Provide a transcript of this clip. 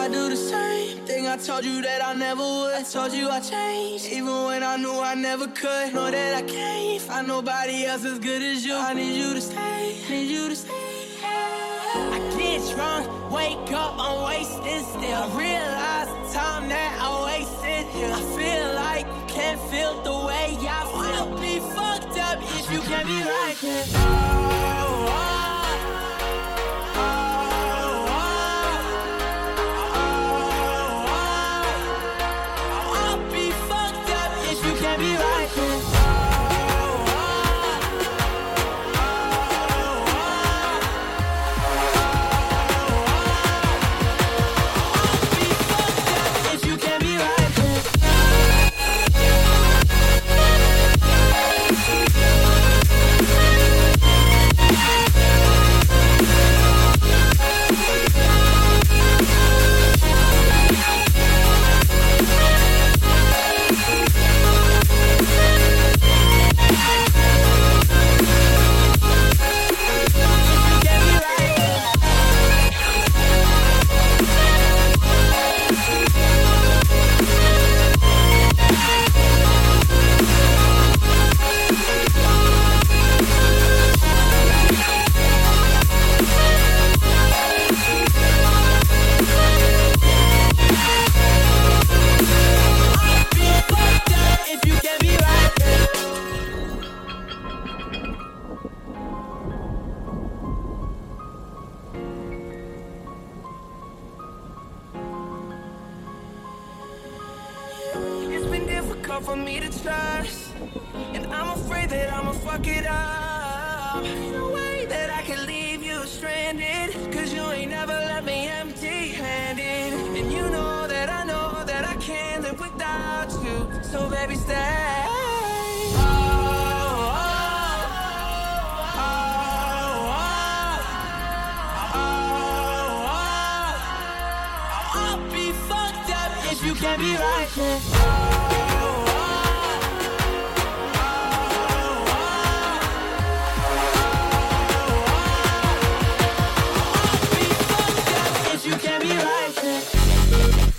I do the same thing I told you that I never would. I told you I changed, even when I knew I never could. Know that I can't find nobody else as good as you. I need you to stay, need you to stay. I get drunk, wake up, I'm wasted still. I realize the time that I wasted here. I feel like you can't feel the way I feel. I'll be fucked up if you can't be right here. I'll be fucked up if you can't be right here. For me to trust, and I'm afraid that I'ma fuck it up. No way that I can leave you stranded, cause you ain't never left me empty-handed. And you know that I can't live without you, so baby stay. I'll be fucked up if you can't be right here. You can't be right there.